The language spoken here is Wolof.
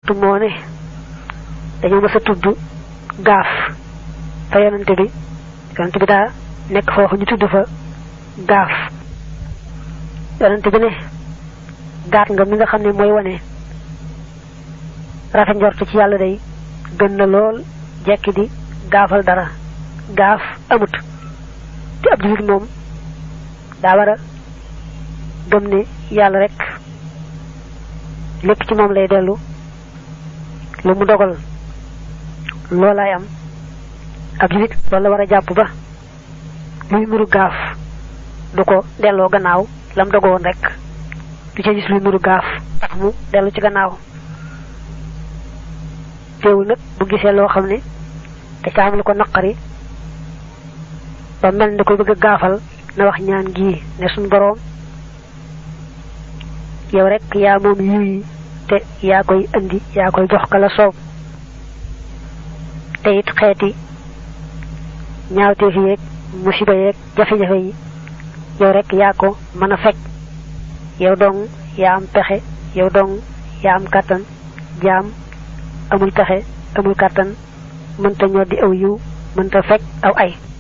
tu moo ne dañoo mës a tudd gaaf fa yonante bi daa nekk foofu ñu tudd fa gaaf yonante bi ne gaat nga mi nga xam ne mooy wane rafet njort ci yàlla day gën na lool jekki di gaafal dara gaaf amut te ab julit moom daa war a gëm ne yàlla rek lépp ci moom lay dellu lu mu dogal loolaay am ab julit loolu la war a jàpp ba luy muru gaaf du ko delloo gannaaw lam dogoon rek du ca gis luy muru gaaf tax mu dellu ci gannaaw teewul nag bu gisee loo xam ne te ca am lu ko naqari ba mel ne koy bëgg a gaafal na wax ñaan gii ne suñ boroom yow rek yaa moom yiw yi te yaa koy indi yaa koy jox kala soob te it xeeti ñaawteef yeeg musiba yeeg jafe-jafe yi yow rek yaa ko mën a fekk yow dong yaa am pexe yow dong yaa am kàttan jaam amul pexe amul kàttan mënta ñoddi aw yiw mënta fekk aw ay